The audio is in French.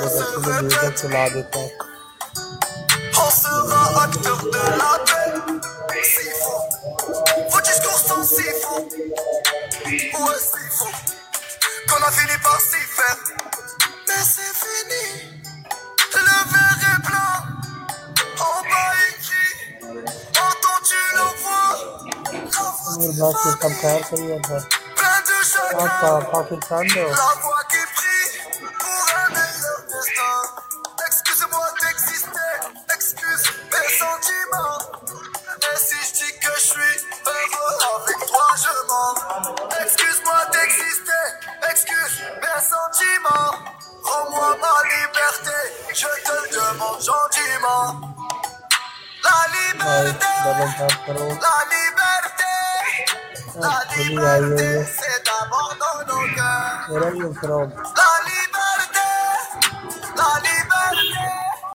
de bêcher le musique चला देता है On sera acteur de la paix. C'est faux. Vos discours sont si faux. Ouais, c'est faux. Qu'on a fini par s'y faire. Mais c'est fini. Le verre est blanc. En bas écrit. Entends-tu la voix? मेरे बात से सब खैर सही है sir Plein de chagrin. आपका पाकिस्तान दो La voix qui prie pour un meilleur destin. Excuse-moi d'exister, excuse mes sentiments. Et si je dis que je suis heureux avec toi, je mens. Excuse-moi d'exister, excuse mes sentiments. Rends-moi ma liberté, je te le demande gentiment. La nice liberté, double tap करो la liberté, la चली आई है liberté, ये c'est d'abord dans nos cœurs. मेरा भी from La